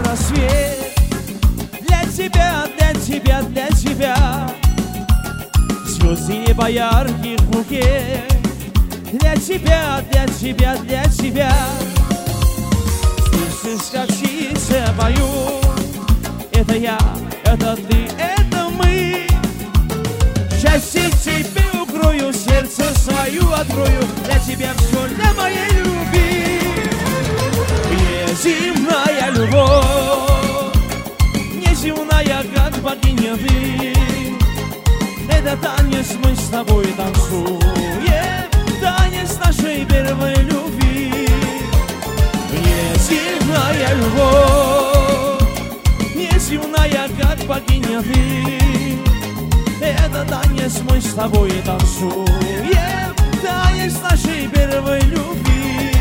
рассвет. Для тебя, для тебя, для тебя звезды неба ярких в руке. Для тебя, для тебя, для тебя слышишь, как птицы поют. Это я, это ты, это мы. Счастье тебе укрою, сердце свою открою. Для тебя все, для моей любви. Неземная любовь, неземная, как богиня ты. Это танец, мы с тобой танцуем, танец нашей первой любви. Неземная любовь, неземная, как богиня ты. Это танец, мы с тобой танцуем, танец нашей первой любви.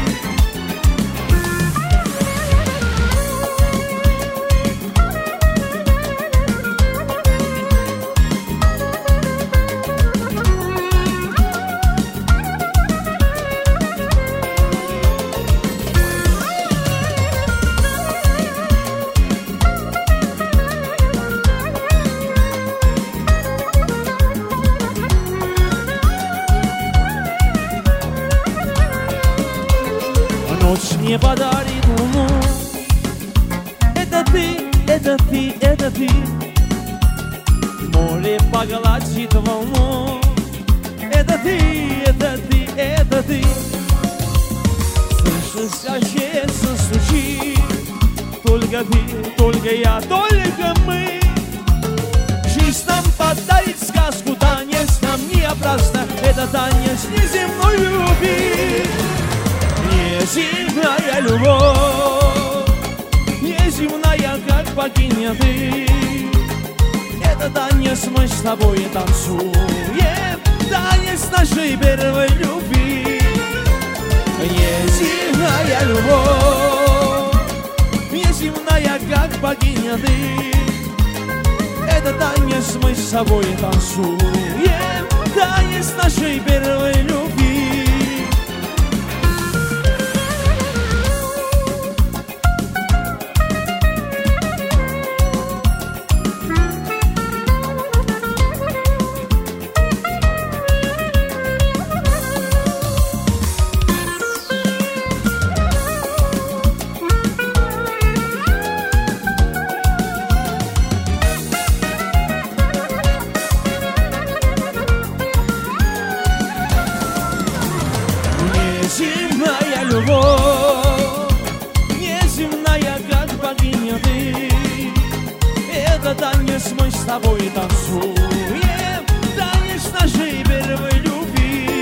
Ночь не подарит луну. Это ты, это ты, это ты. Море погладит волну. Это ты, это ты, это ты. Слышишь, как сердце стучит. Только ты, только я, только мы. Жизнь нам подарит сказку, танец нам не опрасно. Это танец неземной любви. Неземная любовь, неземная, как богиня ты. Это танец, мы с тобой танцуем, танец нашей первой любви. Неземная любовь, неземная, как богиня ты. Это танец, мы с тобой танцуем, танец нашей первой любви. Неземная любовь, неземная, как богиня ты. Это танец, мы с тобой танцуем, танец нашей первой любви.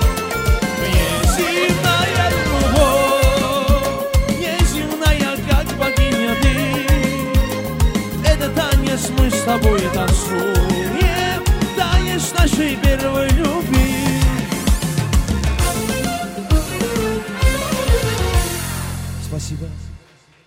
Неземная любовь, неземная, как богиня ты. Это танец, мы с тобой танцуем, танец нашей первой любви. Спасибо.